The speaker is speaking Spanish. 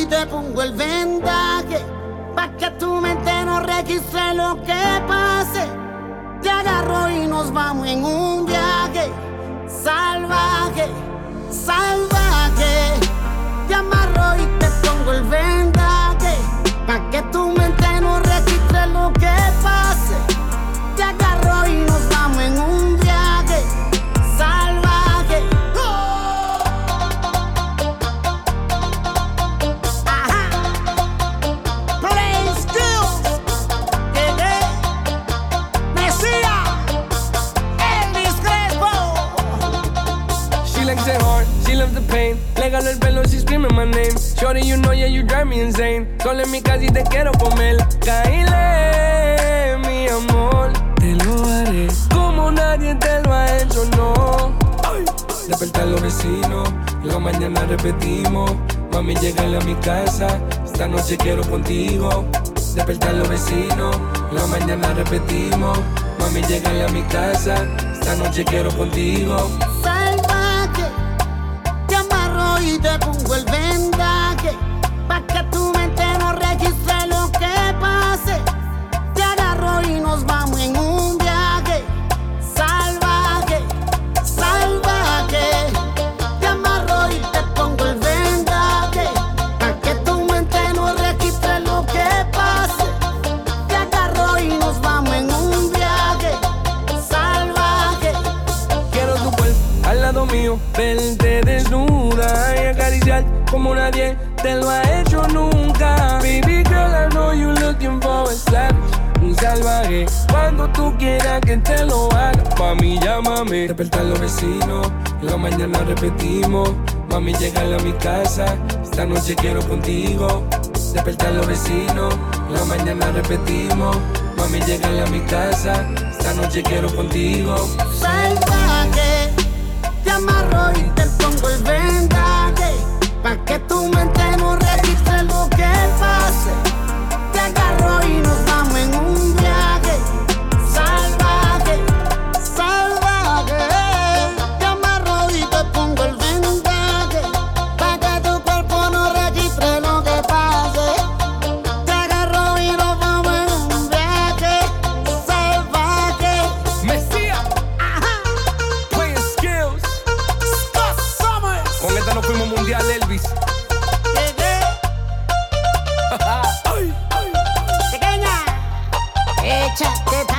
y te pongo el vendaje, pa' que tu mente no registre lo que pase. Te agarro y nos vamos en un viaje salvaje, salvaje. Te amarro y te pongo el vendaje, pa' que tu mente no registre lo que pase. Te agarro y nos vamos en un viaje salvaje. Ajá. Play skills. Mesías. Elvis Crespo. She likes it hard, she loves the pain. Le gano el pelo, she screaming my name. Shorty, you know, yeah, you drive me insane. Solo en mi casa y te quiero comer. Caile, mi amor, te lo haré como nadie te lo ha hecho, no. Despertar a los vecinos, en la mañana repetimos. Mami, llegale a mi casa, esta noche quiero contigo. Despertar a los vecinos, en la mañana repetimos. Mami, llegale a mi casa, esta noche quiero contigo. Salvaje, te amarro y te pongo el vendaje, pa' que tu mente no registre lo que pase. Te agarro y nos vamos en un viaje salvaje, salvaje. Te amarro y te pongo el vendaje, pa' que tu mente no registre lo que pase. Te agarro y nos vamos en un viaje salvaje. Quiero tu cuerpo al lado mío, verte desnuda y acariciar como nadie te lo ha hecho nunca. Baby girl, I know you looking for a savage, un salvaje. Cuando tú quieras que te lo haga, mami, llámame. Despertar a los vecinos, en la mañana repetimos. Mami, llegale a mi casa, esta noche quiero contigo. Despertar a los vecinos, en la mañana repetimos. Mami, llegale a mi casa, esta noche quiero contigo. Salvaje, te amarro y te pongo el vendaje, pa' que tu mente no registre lo que pase. Te agarro y nos vamos en un viaje salvaje, salvaje. Te amarro y te pongo el vendaje, pa' que tu cuerpo no registre lo que pase. Te agarro y nos vamos en un viaje salvaje. Mesías, Playing Skills. Con esta nos fuimos mundial, Elvis. Pequeña, échate